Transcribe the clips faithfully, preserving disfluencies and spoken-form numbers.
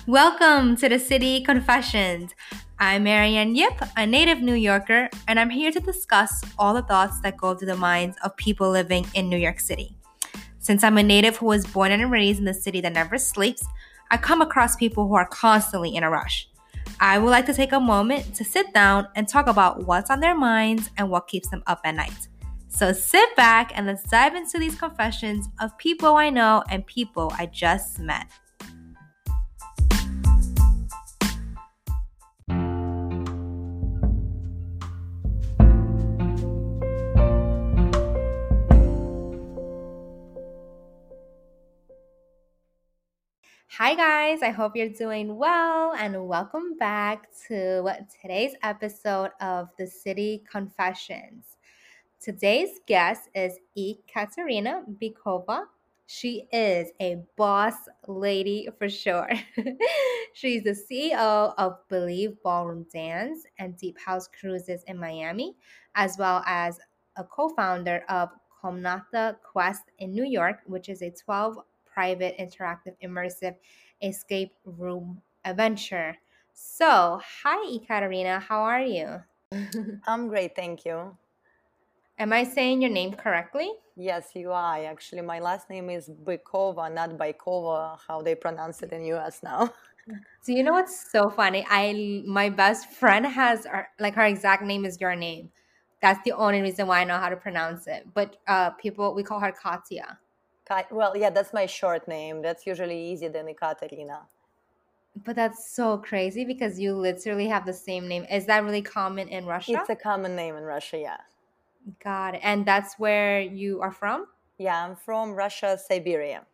Welcome to the City Confessions. I'm Marianne Yip, a native New Yorker, and I'm here to discuss all the thoughts that go through the minds of people living in New York City. Since I'm a native who was born and raised in the city that never sleeps, I come across people who are constantly in a rush. I would like to take a moment to sit down and talk about what's on their minds and what keeps them up at night. So sit back and let's dive into these confessions of people I know and people I just met. Hi guys, I hope you're doing well and welcome back to today's episode of the City Confessions. Today's guest is Ekaterina Bykova. She is a boss lady for sure. She's the C E O of Believe Ballroom Dance and Deep House Cruises in Miami, as well as a co-founder of Komnata Quest in New York, which is a twelve private interactive immersive escape room adventure. So, hi Ekaterina, how are you? I'm great, thank you. Am I saying your name correctly? Yes, you are. Actually, my last name is Bykova, not Bykova, how they pronounce it in U S now. Do you know what's so funny? I my best friend has her, like her exact name is your name. That's the only reason why I know how to pronounce it. But uh, people we call her Katya. Ka- Well, yeah, that's my short name. That's usually easier than Ekaterina. But that's so crazy because you literally have the same name. Is that really common in Russia? It's a common name in Russia, yeah. Got it. And that's where you are from? Yeah, I'm from Russia, Siberia.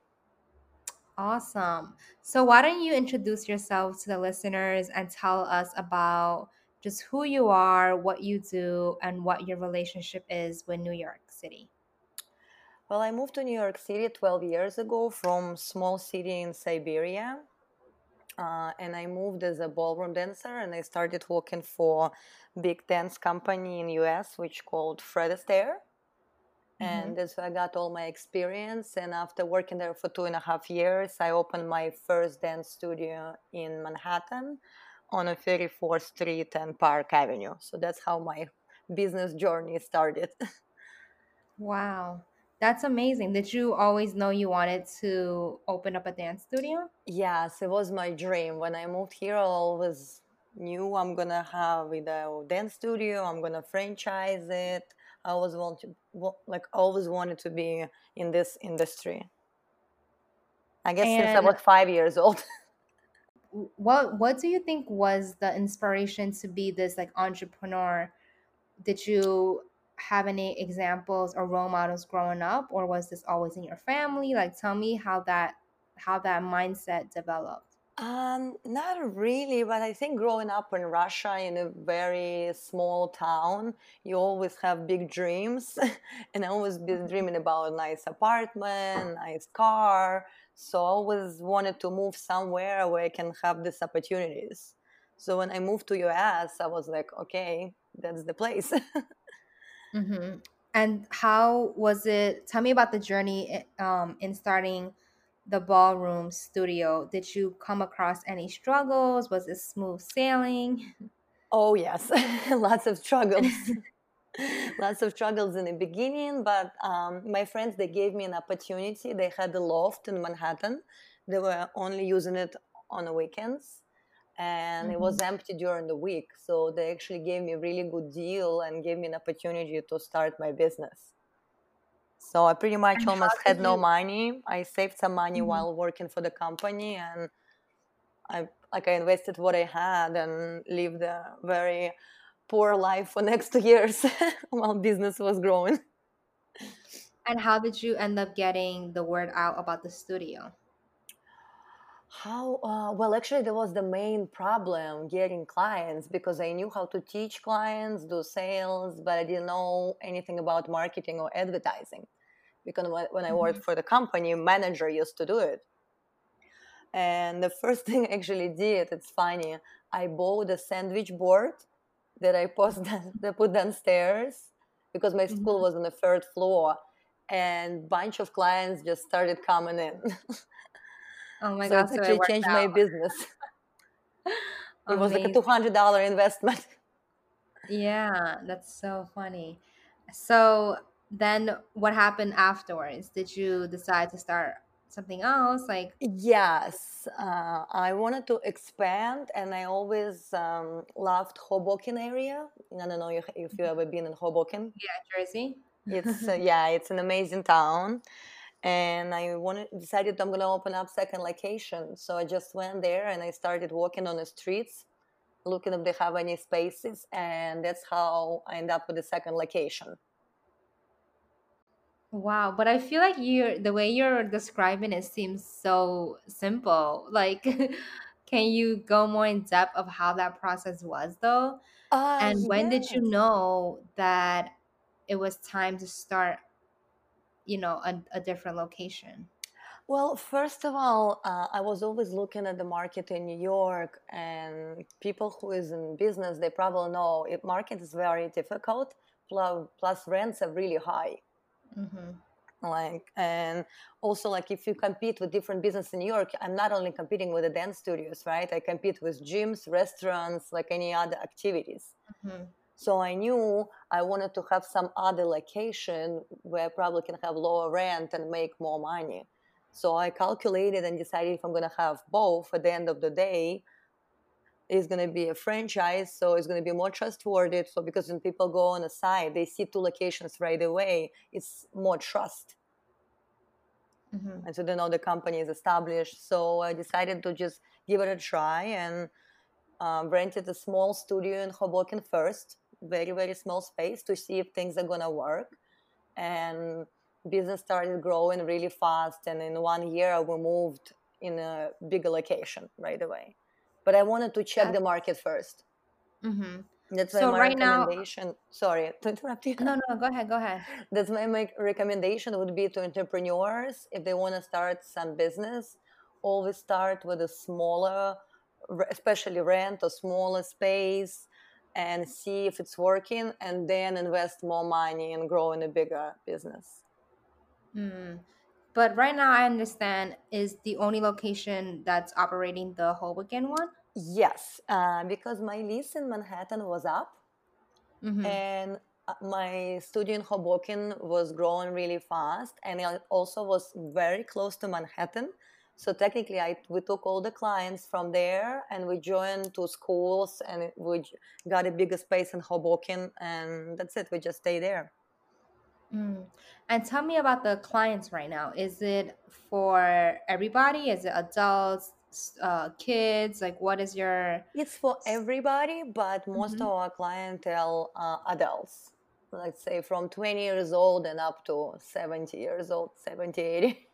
Awesome. So why don't you introduce yourself to the listeners and tell us about just who you are, what you do, and what your relationship is with New York City. Well, I moved to New York City twelve years ago from small city in Siberia. Uh, and I moved as a ballroom dancer, and I started working for big dance company in U S, which called Fred Astaire. Mm-hmm. And that's where I got all my experience. And after working there for two and a half years, I opened my first dance studio in Manhattan on a thirty-fourth Street and Park Avenue. So that's how my business journey started. Wow. That's amazing. Did you always know you wanted to open up a dance studio? Yes, it was my dream. When I moved here, I always knew I'm gonna have either a dance studio, I'm gonna franchise it. I always wanted, like, always wanted to be in this industry. I guess since I And was five years old. what what do you think was the inspiration to be this like entrepreneur? Did you have any examples or role models growing up, or was this always in your family? Like tell me how that how that mindset developed. Um, not really, but I think growing up in Russia in a very small town, you always have big dreams. And I always been dreaming about a nice apartment, nice car. So I always wanted to move somewhere where I can have these opportunities. So when I moved to U S, I was like, okay, that's the place. Mm-hmm. And how was it? Tell me about the journey um, in starting the ballroom studio. Did you come across any struggles? Was it smooth sailing? Oh, yes, lots of struggles. Lots of struggles in the beginning, but um, my friends, they gave me an opportunity. They had a loft in Manhattan. They were only using it on the weekends, and it was Mhm. empty during the week. So they actually gave me a really good deal and gave me an opportunity to start my business. So I pretty much And how almost had did no you? money. I saved some money Mhm. while working for the company, and I like I invested what I had and lived a very poor life for next two years while business was growing. And how did you end up getting the word out about the studio? How? Uh, well, actually, that was the main problem getting clients because I knew how to teach clients, do sales, but I didn't know anything about marketing or advertising. Because when when I worked Mhm. for the company, manager used to do it. And the first thing I actually did, it's funny, I bought a sandwich board that I post that put downstairs because my school Mhm. was on the third floor, and bunch of clients just started coming in. Oh my So God, it's so it actually worked changed my out. business. It was like a Amazing. two hundred dollars investment. Yeah, that's so funny. So then what happened afterwards? Did you decide to start something else? Like, Yes, uh, I wanted to expand, and I always um, loved Hoboken area. I don't know if if you ever been in Hoboken. yeah, Jersey? It's uh, yeah, it's an amazing town, and I wanted decided I'm gonna open up second location. So I just went there and I started walking on the streets, looking if they have any spaces, and that's how I end up with the second location. Wow, but I feel like you're the way you're describing it seems so simple. Like, can you go more in depth of how that process was though? Ah, And when did you yes. know that it was time to start, you know, a, a different location? Well, first of all, uh, I was always looking at the market in New York, and people who is in business, they probably know it market is very difficult. Plus, plus rents are really high. Mm-hmm. Like, and also like if you compete with different business in New York, I'm not only competing with the dance studios, right? I compete with gyms, restaurants, like any other activities. Mm-hmm. So I knew I wanted to have some other location where I probably can have lower rent and make more money. So I calculated and decided if I'm going to have both at the end of the day, it's going to be a franchise. So it's going to be more trustworthy. So because when people go on a site, they see two locations right away, it's more trust. Mm-hmm. And so they know the company is established. So I decided to just give it a try and um, rented a small studio in Hoboken first, very, very small space to see if things are going to work. And business started growing really fast. And in one year, we moved in a bigger location right away. But I wanted to check That, the market first. mm-hmm. That's why So my right now, recommendation, sorry to interrupt you. no, no, go ahead, go ahead. That's my, my recommendation would be to entrepreneurs if they want to start some business, always start with a smaller, especially rent a smaller space and see if it's working, and then invest more money and grow in a bigger business. Mm. But right now, I understand is the only location that's operating the Hoboken one. Yes, uh, because my lease in Manhattan was up, Mm-hmm. and uh, my studio in Hoboken was growing really fast, and it also was very close to Manhattan. So technically, I we took all the clients from there, and we joined two schools, and it- we j- got a bigger space in Hoboken, and that's it. We just stay there. Mm. And tell me about the clients right now. Is it for everybody? Is it adults, s- uh, kids? Like, what is your? It's for everybody, but most Mhm. of our clientele are adults. Let's say from twenty years old and up to seventy years old, seventy, eighty.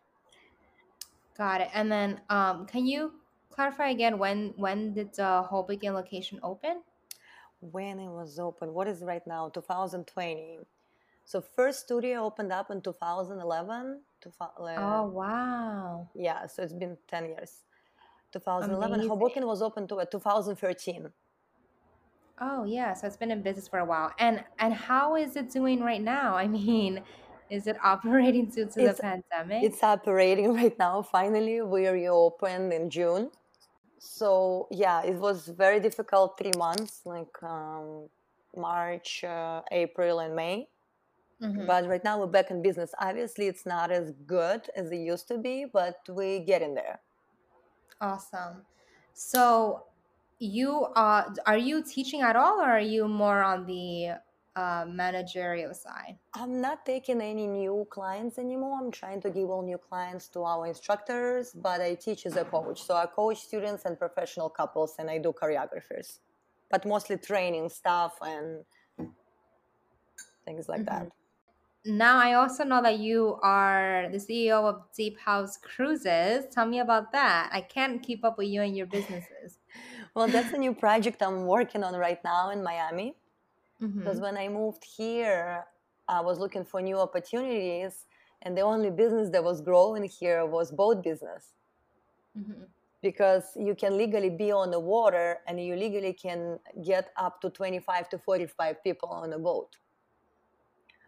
Got it. And then, um, can you clarify again when when did the Hoboken location open? When it was open, what is right now? twenty twenty. So first studio opened up in two thousand eleven. two thousand, uh, Oh, wow. yeah, so it's been ten years. twenty eleven. Amazing. Hoboken was open to uh, two thousand thirteen. Oh, yeah. So it's been in business for a while. And and how is it doing right now? I mean, is it operating due to the It's pandemic? it's operating right now. Finally, we reopened in June. So yeah, it was very difficult three months, like um, March, uh, April, and May. Mm-hmm. But right now we're back in business. Obviously, it's not as good as it used to be, but we get in there. Awesome. So you are are you teaching at all, or are you more on the uh, managerial side? I'm not taking any new clients anymore. I'm trying to give all new clients to our instructors, but I teach as a coach. So I coach students and professional couples, and I do choreographers, but mostly training stuff and things like Hmm. that. Now I also know that you are the C E O of Deep House Cruises. Tell me about that. I can't keep up with you and your businesses. Well, that's a new project I'm working on right now in Miami. Because Mm-hmm. when I moved here, I was looking for new opportunities, and the only business that was growing here was boat business. Mm-hmm. Because you can legally be on the water and you legally can get up to twenty-five to forty-five people on a boat.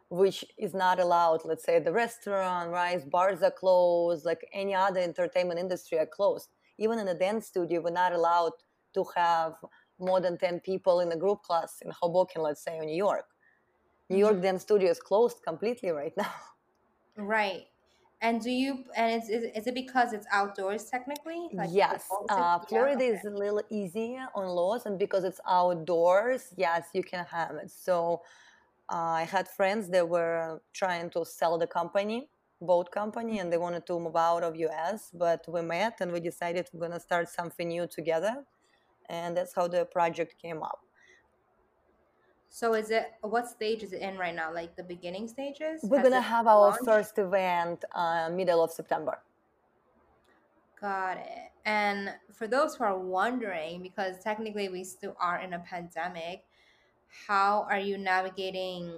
which is not allowed. Let's say the restaurant, right? Bars are closed, like any other entertainment industry are closed. Even in a dance studio, we're not allowed to have more than ten people in a group class in Hoboken, let's say, in New York. New York Mm-hmm. dance studio is closed completely right now. Right. And do you and is, is is it because it's outdoors technically? Like the Yes, boat is, uh, yeah, Florida okay. is a little easier on laws, and because it's outdoors, yes, you can have it. So uh, I had friends that were trying to sell the company, boat company, and they wanted to move out of U S. But we met and we decided we're gonna start something new together, and that's how the project came up. So is it what stage is it in right now? Like the beginning stages? We're Has gonna it have our launched? first event uh, middle of September. Got it. And for those who are wondering, because technically we still are in a pandemic, how are you navigating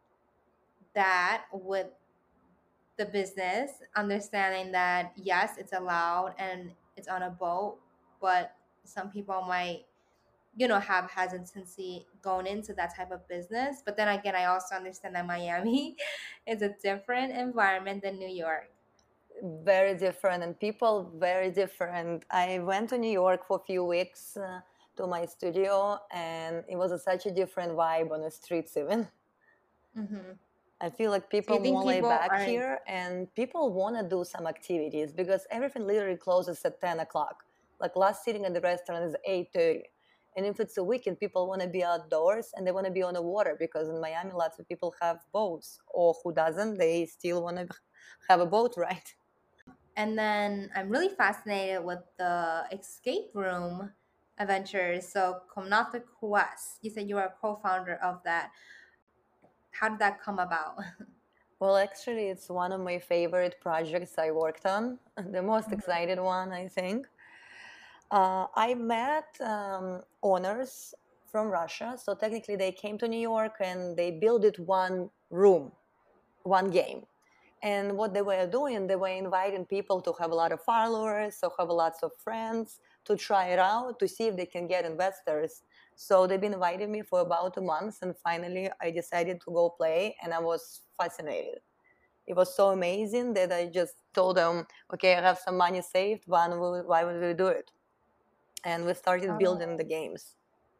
that with the business, understanding that yes, it's allowed and it's on a boat, but some people might, you know, have hesitancy going into that type of business. But then again, I also understand that Miami is a different environment than New York. Very different, and people very different. I went to New York for a few weeks uh, to my studio, and it was a, such a different vibe on the streets even. Hmm. I feel like Do you people think more laid people back are? here, and people want to do some activities because everything literally closes at ten o'clock. Like last sitting at the restaurant is eight thirty, and if it's a weekend, people want to be outdoors and they want to be on the water because in Miami, lots of people have boats, or who doesn't, they still want to have a boat ride. And then I'm really fascinated with the escape room adventures. So Comnata Quest, you said you are a co-founder of that. How did that come about? Well, actually, it's one of my favorite projects I worked on, the most Mhm. excited one, I think. Uh, I met um, owners from Russia. So technically, they came to New York and they built it one room, one game. And what they were doing, they were inviting people to have a lot of followers, so have lots of friends to try it out to see if they can get investors. So they've been inviting me for about a month, and finally, I decided to go play, and I was fascinated. It was so amazing that I just told them, "Okay, I have some money saved. Why would why would we do it?" And we started building Oh, the games.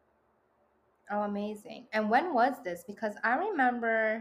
oh, amazing. And when was this? Because I remember,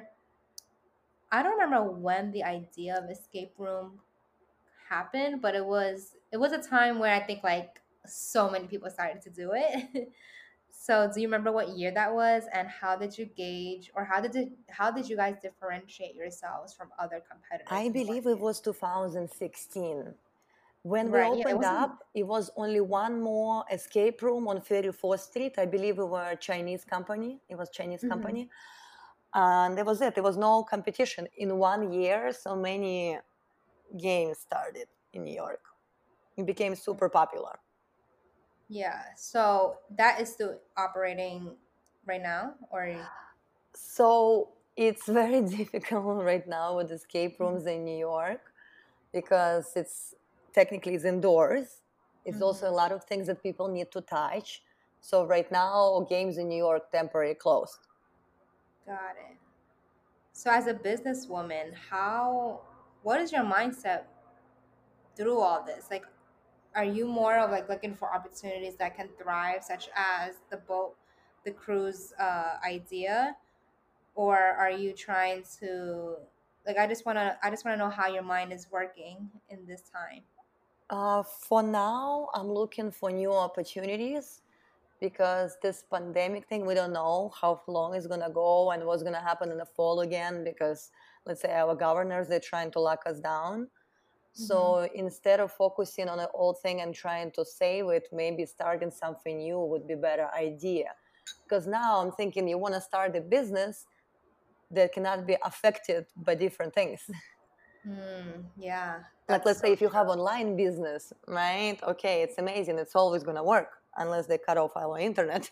I don't remember when the idea of escape room happened, but it was it was a time where I think like so many people started to do it. So, do you remember what year that was, and how did you gauge, or how did it, how did you guys differentiate yourselves from other competitors I in the believe it market? was two thousand sixteen. When we Right. Yeah. It opened wasn't. up, it was only one more escape room on thirty-fourth Street. I believe we were a Chinese company. It was Chinese Mhm. company. And that was it. There was no competition. In one year, so many games started in New York. It became super popular. Yeah. So that is still operating right now, or So it's very difficult right now with escape rooms in New York because it's technically it's indoors. It's also a Mhm. lot of things that people need to touch. So right now, games in New York temporarily closed. Got it. So as a businesswoman, how what is your mindset through all this? Like, are you more of like looking for opportunities that can thrive, such as the boat, the cruise uh, idea, or are you trying to like I just want to I just want to know how your mind is working in this time. Uh, for now, I'm looking for new opportunities because this pandemic thing, we don't know how long it's gonna go and what's gonna happen in the fall again. Because let's say our governors, they're trying to lock us down. Hmm. So instead of focusing on an old thing and trying to save it, maybe starting something new would be better idea. Because now I'm thinking you want to start a business that cannot be affected by different things. Hmm. Yeah, Like that's let's say so if you have true. online business, right? Okay, it's amazing. It's always gonna work unless they cut off our internet.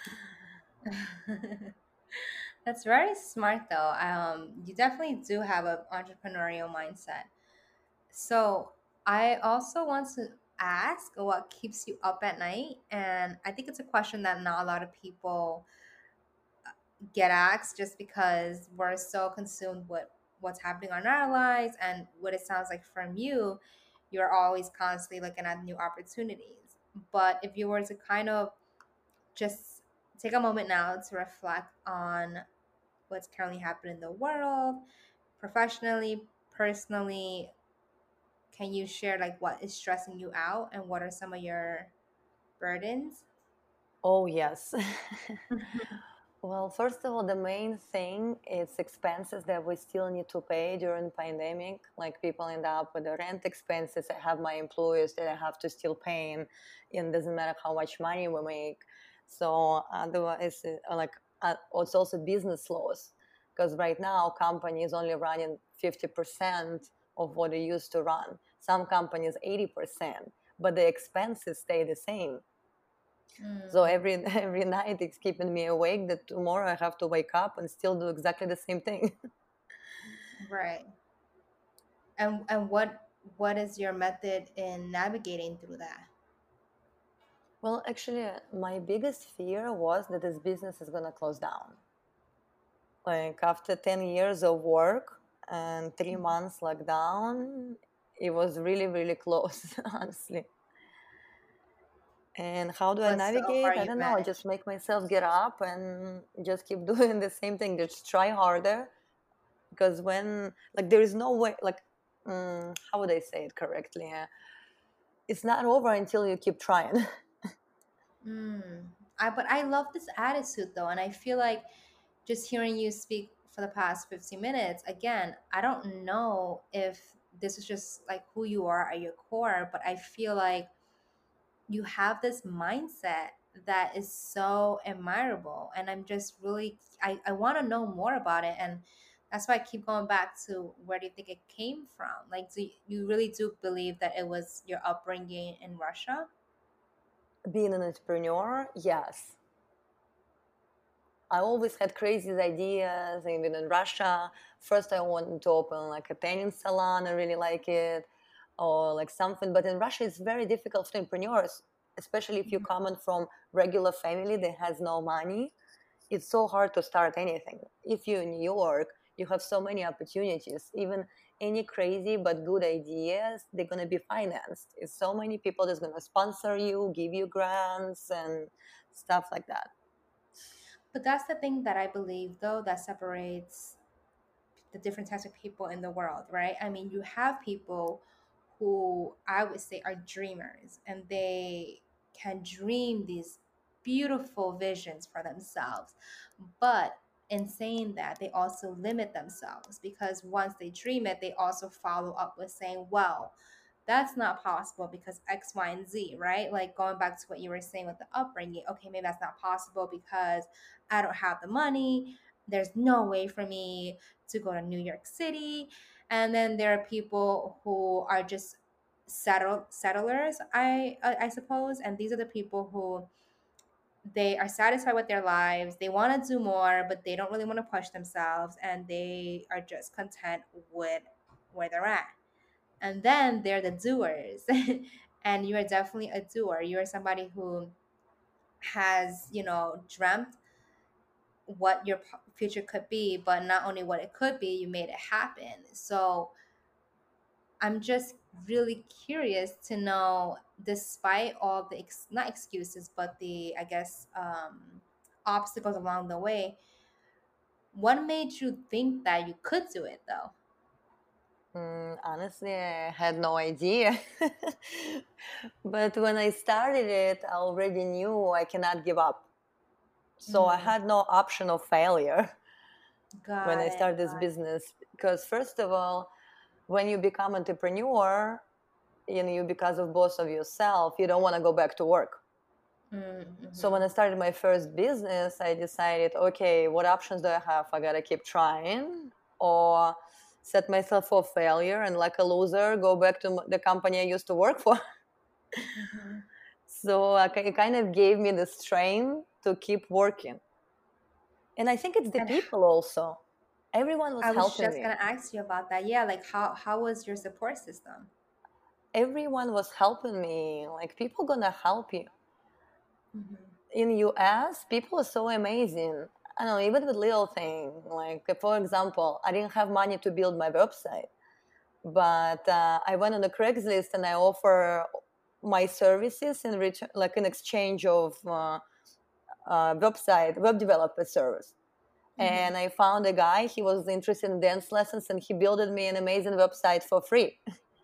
That's very smart though. Um, you definitely do have an entrepreneurial mindset. So I also want to ask what keeps you up at night, and I think it's a question that not a lot of people get asked just because we're so consumed with what's happening on our lives. And what it sounds like from you, you're always constantly looking at new opportunities. But if you were to kind of just take a moment now to reflect on what's currently happening in the world, professionally, personally, can you share like what is stressing you out and what are some of your burdens? Oh, yes. Well, first of all, the main thing is expenses that we still need to pay during pandemic. Like people end up with the rent expenses. I have my employees that I have to still pay, and it doesn't matter how much money we make. So otherwise, uh, like uh, it's also business loss because right now companies only running fifty percent of what they used to run. Some companies eighty percent, but the expenses stay the same. So Mm, every every night it's keeping me awake that tomorrow I have to wake up and still do exactly the same thing. right. And and what what is your method in navigating through that? Well, actually, uh, my biggest fear was that this business is gonna close down. Like after ten years of work and three months lockdown, it was really, really close, honestly. And how do I But so far navigate? I you've don't know. I managed. just make myself get up and just keep doing the same thing. Just try harder because when like there is no way like mm, how would I say it correctly? Uh, it's not over until you keep trying. Mm. I but I love this attitude though, and I feel like just hearing you speak for the past fifteen minutes, again, I don't know if this is just like who you are at your core, but I feel like you have this mindset that is so admirable. And I'm just really, I, I want to know more about it. And that's why I keep going back to where do you think it came from? Like, do you, you really do believe that it was your upbringing in Russia? Being an entrepreneur, yes. I always had crazy ideas. Even in Russia, first I wanted to open like a tanning salon. I really like it, or like something. But in Russia, it's very difficult for entrepreneurs, especially if you Mhm. come from regular family that has no money. It's so hard to start anything. If you're in New York, you have so many opportunities. Even any crazy but good ideas, they're gonna be financed. It's so many people that's gonna sponsor you, give you grants and stuff like that. But that's the thing that I believe, though, that separates the different types of people in the world, right? I mean, you have people who I would say are dreamers and they can dream these beautiful visions for themselves. But in saying that, they also limit themselves because once they dream it, they also follow up with saying, well, that's not possible because X, Y, and Z, right? Like going back to what you were saying with the upbringing, okay, maybe that's not possible because I don't have the money. There's no way for me to go to New York City. And then there are people who are just settle settlers, I I I suppose, and these are the people who they are satisfied with their lives. They want to do more, but they don't really want to push themselves, and they are just content with where they're at. And then they're the doers, and you are definitely a doer. You are somebody who has, you know, dreamt what your p- future could be, but not only what it could be, you made it happen. So I'm just really curious to know, despite all the ex- not excuses, but the I guess um, obstacles along the way, what made you think that you could do it though? Mm, honestly, I had no idea. But when I started it, I already knew I cannot give up. So I Mm, had no option of failure when got I it. started this business. Because first of all, when you become entrepreneur, you know, you because of both of yourself, you don't want to go back to work. So Mm-hmm. when I started my first business, I decided, okay, what options do I have? I gotta keep trying, or set myself for failure and like a loser, go back to the company I used to work for. Mm-hmm. So uh, it kind of gave me the strength to keep working. And I think it's the And people also. Everyone was I was helping just me. gonna ask you about that. Yeah, like how how was your support system? Everyone was helping me. Like people gonna help you. Mm-hmm. In U S, people are so amazing. I don't know, even with little thing, like for example, I didn't have money to build my website, but uh, I went on the Craigslist and I offer my services in return, like in exchange of uh, uh, website web developer service. Mm-hmm. And I found a guy. He was interested in dance lessons, and he built me an amazing website for free.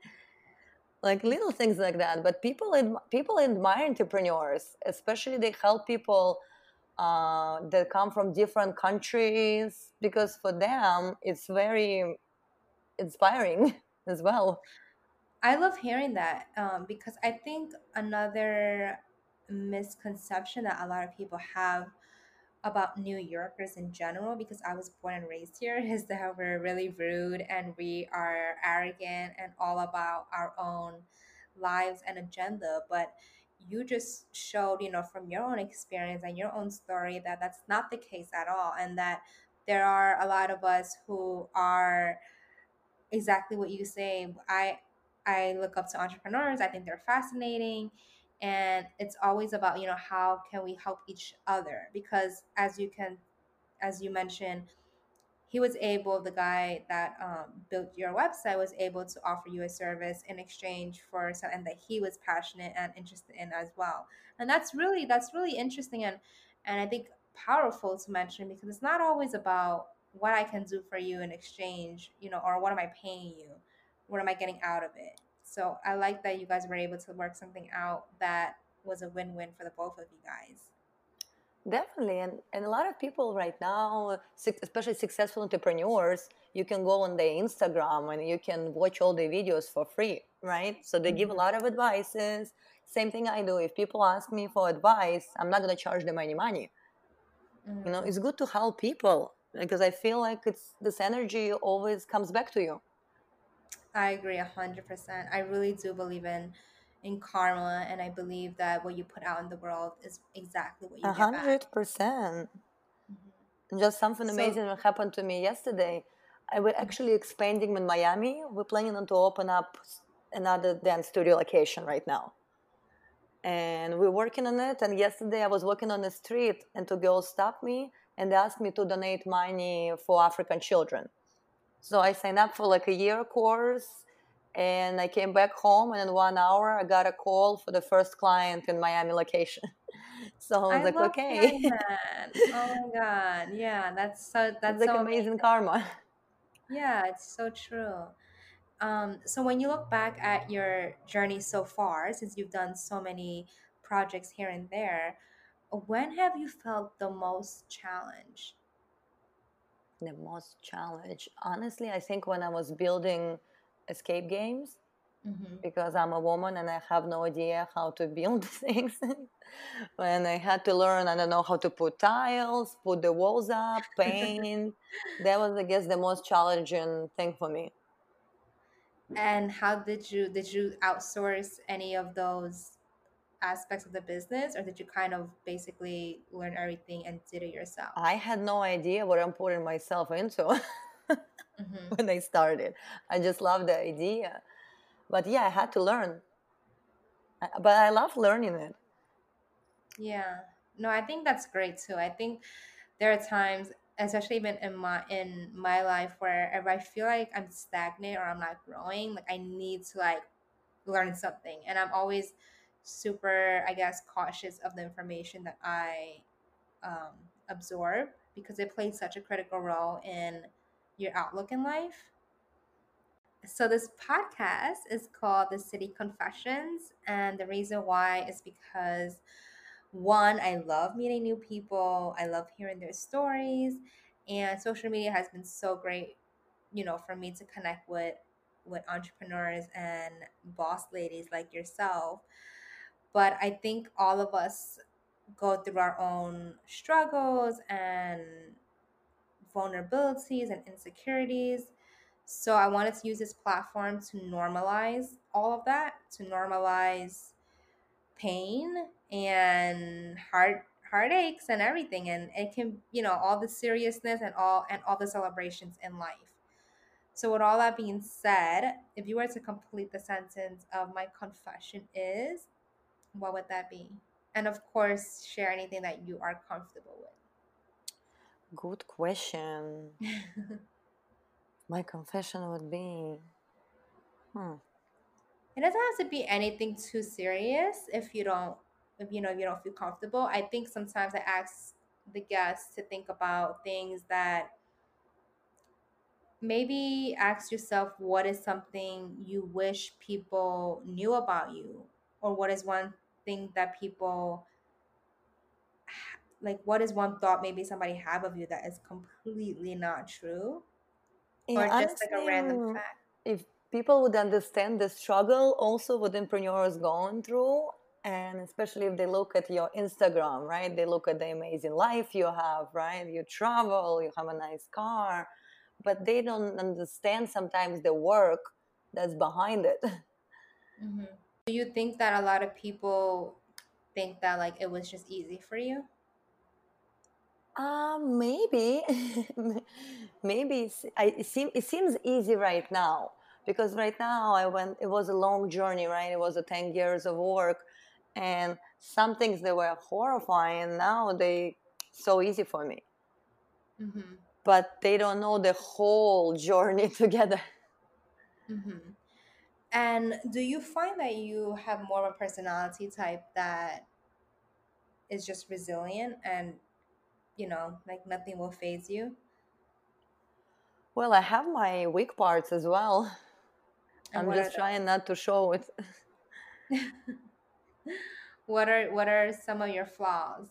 Like little things like that. But people, people admire entrepreneurs, especially they help people uh, that come from different countries because for them it's very inspiring as well. I love hearing that um, because I think another misconception that a lot of people have about New Yorkers in general, because I was born and raised here, is that we're really rude and we are arrogant and all about our own lives and agenda. But you just showed, you know, from your own experience and your own story that that's not the case at all, and that there are a lot of us who are exactly what you say. I I look up to entrepreneurs. I think they're fascinating, and it's always about, you know, how can we help each other, because as you can as you mentioned, he was able the guy that um, built your website was able to offer you a service in exchange for something that he was passionate and interested in as well. And that's really that's really interesting, and and I think powerful to mention, because it's not always about what I can do for you in exchange, you know, or what am I paying you, what am I getting out of it. So I like that you guys were able to work something out that was a win-win for the both of you guys. Definitely. And, and a lot of people right now, especially successful entrepreneurs, you can go on their Instagram and you can watch all the videos for free, right? So they give a Mm-hmm. lot of advices. Same thing I do. If people ask me for advice, I'm not going to charge them any money. You know, Mm-hmm. it's good to help people because I feel like it's this energy always comes back to you. I agree a hundred percent. I really do believe in in karma, and I believe that what you put out in the world is exactly what you A get back. hundred percent. Mhm. Just something So amazing that happened to me yesterday. I was actually expanding in Miami. We're planning on to open up another dance studio location right now. And we're working on it. And yesterday I was walking on the street and two girls stopped me and they asked me to donate money for African children. So I signed up for like a year course and I came back home and in one hour I got a call for the first client in Miami location. So I was I like, love okay, hearing that. Oh my God. Yeah, that's so it's that's like so amazing amazing. karma. Yeah, it's so true. Um, so when you look back at your journey so far, since you've done so many projects here and there, when have you felt the most challenged? The most challenge, honestly, I think when I was building escape games, Mm-hmm. because I'm a woman and I have no idea how to build things. When I had to learn, I don't know how to put tiles, put the walls up, paint. That was, I guess, the most challenging thing for me. And how did you did you outsource any of those aspects of the business, or did you kind of basically learn everything and did it yourself? I had no idea what I'm putting myself into Hmm. when I started. I just loved the idea. But yeah, I had to learn. I- But I love learning it. Yeah. No, I think that's great too. I think there are times, especially even in my in my life, where if I feel like I'm stagnant or I'm not growing, like I need to like learn something. And I'm always super, I guess, cautious of the information that I um, absorb, because it plays such a critical role in your outlook in life. So this podcast is called The City Confessions, and the reason why is because one, I love meeting new people. I love hearing their stories, and social media has been so great, you know, for me to connect with with entrepreneurs and boss ladies like yourself. But I think all of us go through our own struggles and vulnerabilities and insecurities. So I wanted to use this platform to normalize all of that, to normalize pain and heart heartaches and everything, and it can, you know, all the seriousness and all and all the celebrations in life. So with all that being said, if you were to complete the sentence of my confession is, what would that be? And of course, share anything that you are comfortable with. Good question. My confession would be, hmm. It doesn't have to be anything too serious if you don't, if you know, you don't feel comfortable. I think sometimes I ask the guests to think about things that maybe ask yourself what is something you wish people knew about you, or what is one thing that people like, what is one thought maybe somebody have of you that is completely not true, Yeah, or just like a honestly, random mm, fact. if people would understand the struggle also what entrepreneurs going through, and especially if they look at your Instagram, right? They look at the amazing life you have, right? You travel, you have a nice car, but they don't understand sometimes the work that's behind it. Hmm. Do you think that a lot of people think that like it was just easy for you? Uh, maybe, maybe it's, I, it, seem, it seems easy right now because right now I went. It was a long journey, right? It was a ten years of work, and some things that were horrifying now they so easy for me. Mm-hmm. But they don't know the whole journey together. Mm-hmm. And do you find that you have more of a personality type that is just resilient and, you know, like nothing will phase you? Well, I have my weak parts as well. And I'm what are just trying not to show it. those? what are what are some of your flaws?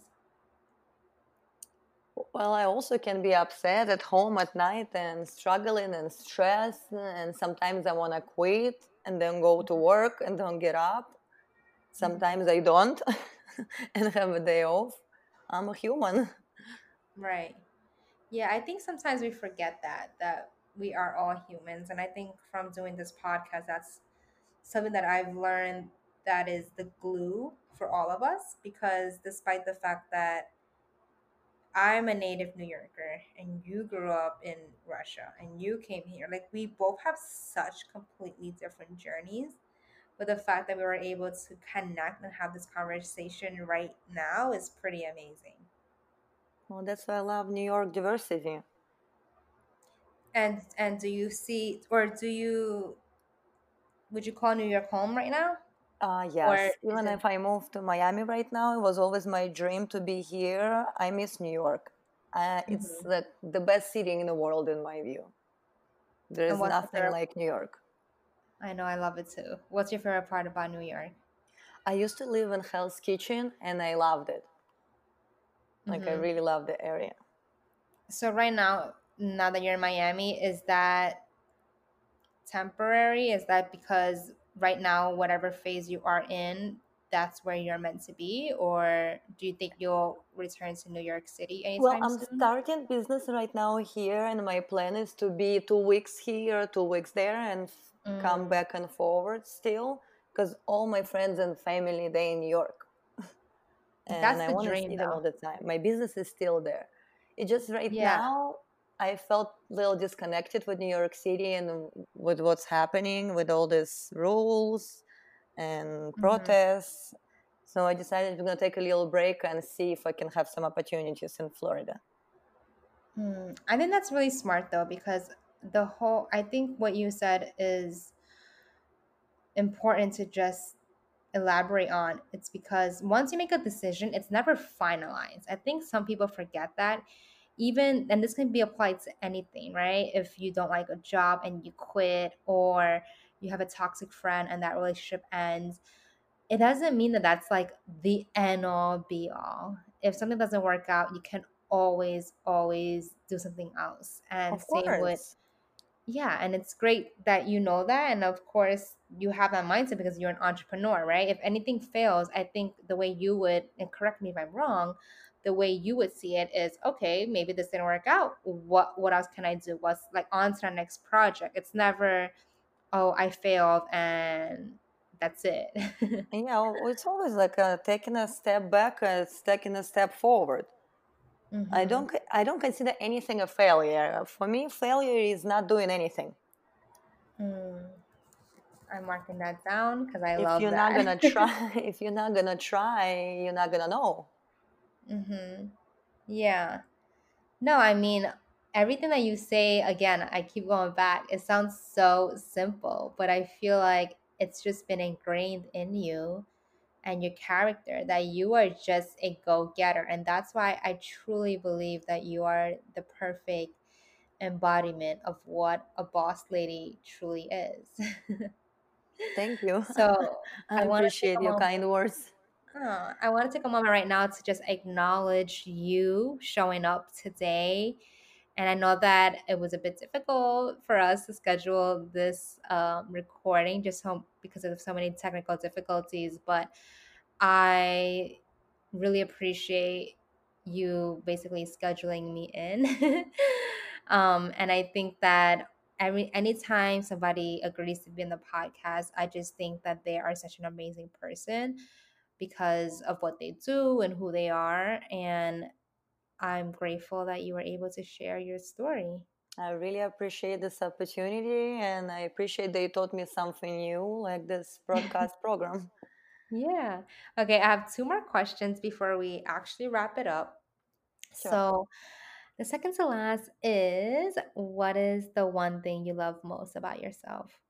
Well, I also can be upset at home at night and struggling and stressed, and sometimes I want to quit and then go to work and don't get up. Hmm. Sometimes I don't and have a day off. I'm a human. Right. Yeah, I think sometimes we forget that that we are all humans, and I think from doing this podcast, that's something that I've learned that is the glue for all of us. Because despite the fact that I'm a native New Yorker and you grew up in Russia and you came here, like we both have such completely different journeys. But the fact that we were able to connect and have this conversation right now is pretty amazing. Well, that's why I love New York diversity. And and do you see, or do you, would you call New York home right now? Uh, Or yes, is even it? if I moved to Miami right now, it was always my dream to be here. I miss New York. Uh, it's Mhm. the, the best city in the world, in my view. There And is what's the nothing favorite? like New York. I know, I love it too. What's your favorite part about New York? I used to live in Hell's Kitchen and I loved it. Like, I Hmm. really loved the area. So right now, now that you're in Miami, is that temporary? Is that because right now, whatever phase you are in, that's where you're meant to be? Or do you think you'll return to New York City Well, anytime I'm soon? starting business right now here, and my plan is to be two weeks here, two weeks there, and f- come Mm, back and forward still, because all my friends and family they in New York, and that's I the want to dream, see them though. all the time. My business is still there. It just right Yeah. now I felt a little disconnected with New York City and with what's happening with all these rules and Hmm. protests. So I decided I'm gonna take a little break and see if I can have some opportunities in Florida. Hmm. I think that's really smart, though, because the whole, I think what you said is important to just elaborate on. It's because once you make a decision, it's never finalized. I think some people forget that. Even, and this can be applied to anything, right? If you don't like a job and you quit, or you have a toxic friend and that relationship ends, it doesn't mean that that's like the end all be all. If something doesn't work out, you can always, always do something else. And Of same with, course. yeah, and it's great that you know that. And of course, you have that mindset because you're an entrepreneur, right? If anything fails, I think the way you would, and correct me if I'm wrong, the way you would see it is, okay, maybe this didn't work out. What what else can I do? What's like on to the next project? It's never, oh, I failed and that's it. Yeah, well, it's always like uh, taking a step back, uh, it's taking a step forward. I Mm-hmm. don't, I don't consider anything a failure. For me, failure is not doing anything. Mm, I'm marking that down because I If love you're not that. gonna try, if you're not gonna try, you're not gonna know. Mm-hmm. Yeah. No, I mean, everything that you say, again, I keep going back. It sounds so simple, but I feel like it's just been ingrained in you and your character that you are just a go getter. And that's why I truly believe that you are the perfect embodiment of what a boss lady truly is. Thank you. So I I want to take appreciate a your moment. kind words. Uh, I want to take a moment right now to just acknowledge you showing up today. And I know that it was a bit difficult for us to schedule this um, recording just so, because of so many technical difficulties, but I really appreciate you basically scheduling me in. um, and I think that every anytime somebody agrees to be in the podcast, I just think that they are such an amazing person because of what they do and who they are. And I'm grateful that you were able to share your story. I really appreciate this opportunity and I appreciate that you taught me something new like this broadcast program. Yeah. Okay, I have two more questions before we actually wrap it up. Sure. So, the second to last is, what is the one thing you love most about yourself?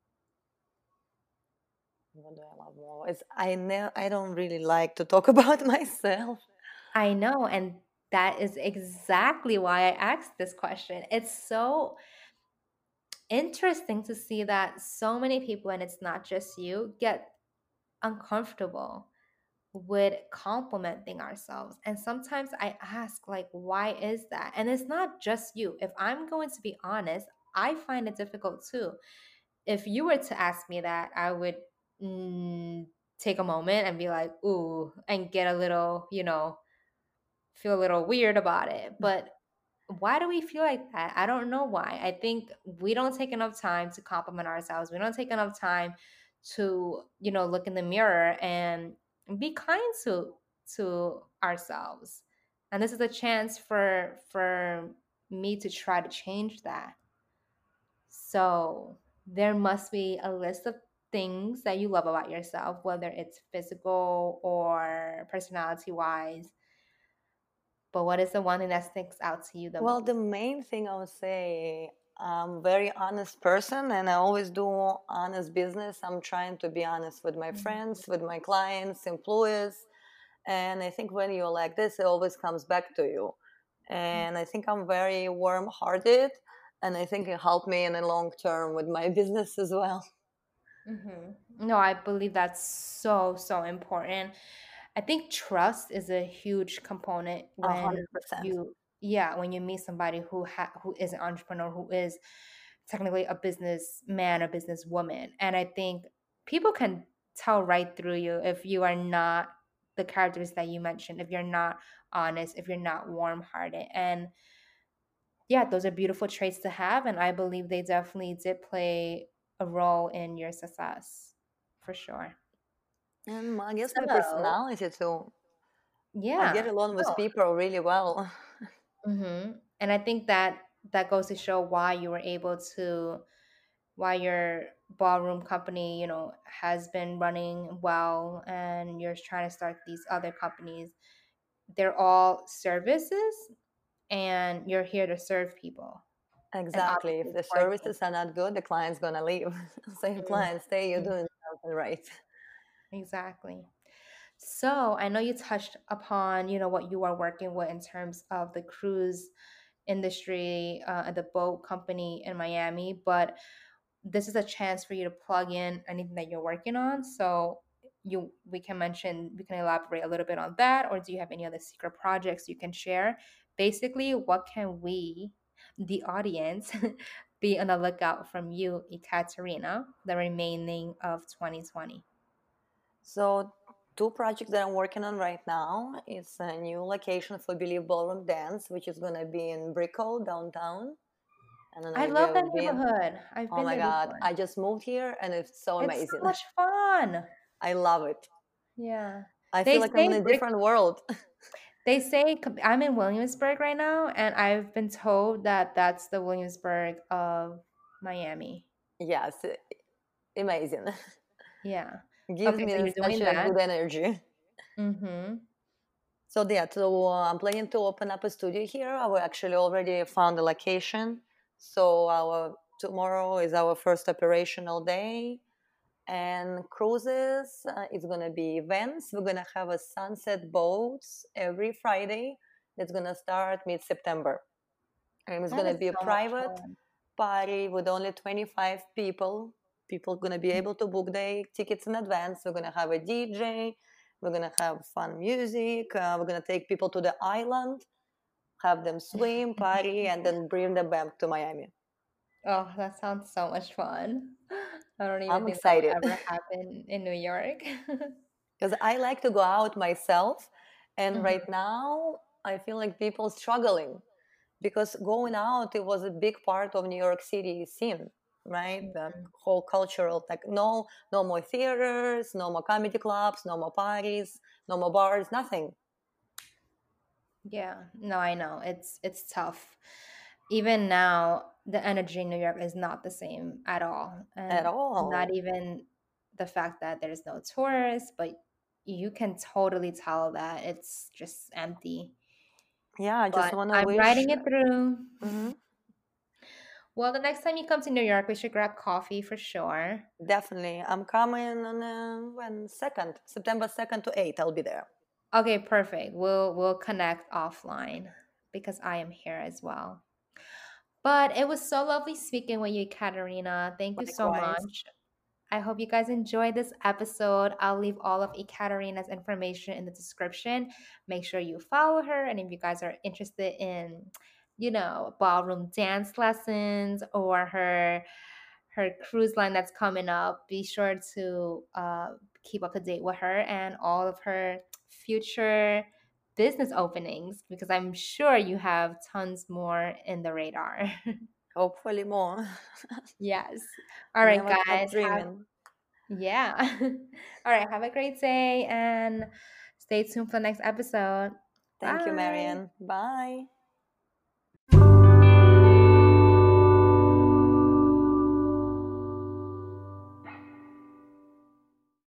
What do I love more? Is I ne- I don't really like to talk about myself. I know, and that is exactly why I asked this question. It's so interesting to see that so many people, and it's not just you, get uncomfortable with complimenting ourselves. And sometimes I ask, like, why is that? And it's not just you. If I'm going to be honest, I find it difficult too. If you were to ask me that, I would mm, take a moment and be like, ooh, and get a little, you know, feel a little weird about it. But why do we feel like that? I don't know why. I think we don't take enough time to compliment ourselves. We don't take enough time to, you know, look in the mirror and be kind to to ourselves. And this is a chance for for me to try to change that. So there must be a list of things that you love about yourself, whether it's physical or personality wise. But what is the one thing that sticks out to you the Well, the most? main thing I would say, I'm a very honest person and I always do honest business. I'm trying to be honest with my Mhm. friends, with my clients, employees. And I think when you're like this, it always comes back to you. And I think I'm very warm hearted. And I think it helped me in the long term with my business as well. Mm-hmm. No, I believe that's so, so important. I think trust is a huge component A when hundred percent. you, yeah, when you meet somebody who ha who is an entrepreneur, who is technically a businessman or businesswoman. And I think people can tell right through you if you are not the characters that you mentioned, if you're not honest, if you're not warm-hearted. And yeah, those are beautiful traits to have, and I believe they definitely did play a role in your success, for sure. And I guess my So, personality too. I get yeah, along with no, people really well. hmm and I think that that goes to show why you were able to, why your ballroom company, you know, has been running well, and you're trying to start these other companies. They're all services, and you're here to serve people, and Exactly. obviously If the it's working. services are not good, the client's gonna leave. So if clients stay, you're Mhm. doing something right. Exactly. So I know you touched upon, you know, what you are working with in terms of the cruise industry, uh, and the boat company in Miami, but this is a chance for you to plug in anything that you're working on. So you, we can mention, we can elaborate a little bit on that, or do you have any other secret projects you can share? Basically, what can we, the audience, be on the lookout from you, Ekaterina, the remaining of twenty twenty? So two projects that I'm working on right now. It's a new location for Believe Ballroom Dance, which is gonna be in Brickell downtown. I don't know I if you love that ever been. neighborhood. I've Oh been my there god, before. I just moved here and it's so It's so amazing. much fun. I love it. Yeah. I feel They like I'm say in a brick different world. they say I'm in Williamsburg right now, and I've been told that that's the Williamsburg of Miami. Yes, amazing. Yeah. Gives Okay, so me you're such doing a that. good energy. Mm-hmm. So yeah, so uh, I'm planning to open up a studio here. I actually already found a location. So our tomorrow is our first operational day, and cruises. Uh, it's gonna be events. We're gonna have a sunset boats every Friday. That's gonna start mid September, and it's That gonna is be a so much private fun. party with only twenty-five people. People gonna be able to book their tickets in advance. We're gonna have a D J. We're gonna have fun music. Uh, we're gonna take people to the island, have them swim, party, and then bring them back to Miami. Oh, that sounds so much fun. I don't even I'm think that would excited ever happen in New York. because I like to go out myself, and Mhm. right now I feel like people struggling because going out it was a big part of New York City scene, right? The Mhm. whole cultural, like, no no more theaters, no more comedy clubs, no more parties, no more bars, nothing Yeah, no, I know. It's it's tough. Even now, the energy in New York is not the same at all. at And not all. even the fact that there's no tourists, but you can totally tell that it's just empty. Yeah, I just But want to I'm wish. riding it through. Mhm. Well, the next time you come to New York, we should grab coffee for sure. Definitely, I'm coming on uh, when second September second to eighth. I'll be there. Okay, perfect. We'll we'll connect offline because I am here as well. But it was so lovely speaking with you, Katerina. Thank you so Likewise. much. I hope you guys enjoyed this episode. I'll leave all of Ekaterina's information in the description. Make sure you follow her. And if you guys are interested in, you know, ballroom dance lessons or her her cruise line that's coming up, be sure to uh, keep up to date with her and all of her future business openings because I'm sure you have tons more in the radar. Hopefully more. Yes. All right, Never stop guys. Have dreaming. yeah. All right. Have a great day and stay tuned for the next episode. Thank you, Bye. Marianne. Bye.